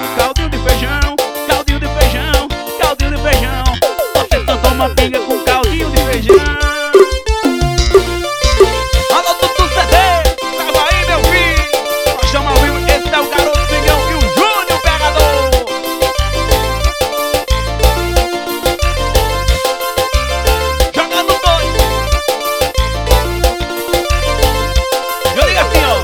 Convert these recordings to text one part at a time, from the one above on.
caldinho de feijão, caldinho de feijão, caldinho de feijão. Você só toma pinga com caldinho de feijão. Alô, Tutu CD, tava aí, meu filho. Nós chama ao vivo, esse é o Garoto Pingão e o Júnior Pegador. Jogando dois. Eu digo assim, ó.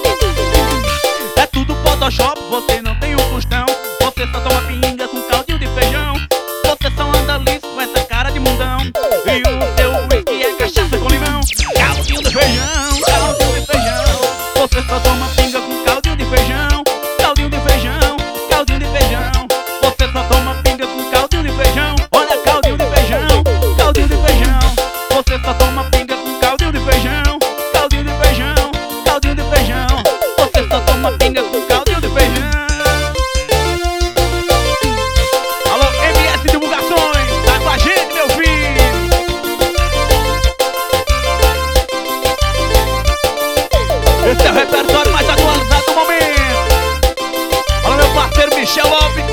É tudo Photoshop, você não tem um tostão. Você só toma pinga com caldinho de feijão. Você só anda liso com essa cara de mundão. E o seu whisky é cachaça com limão. Caldinho de feijão, caldinho de feijão. Você só toma pinga com caldinho de feijão. Caldinho de feijão, caldinho de feijão. Você só toma pinga com caldinho de feijão. Olha, caldinho de feijão, caldinho de feijão. Você só toma pinga com caldinho de feijão. Caldinho de feijão, caldinho de feijão. Você só toma pinga com caldinho de feijão. Alô, MS Divulgações, tá com a gente, meu filho. Esse é o repertório mais atualizado do momento. Alô, meu parceiro Michel Lopes.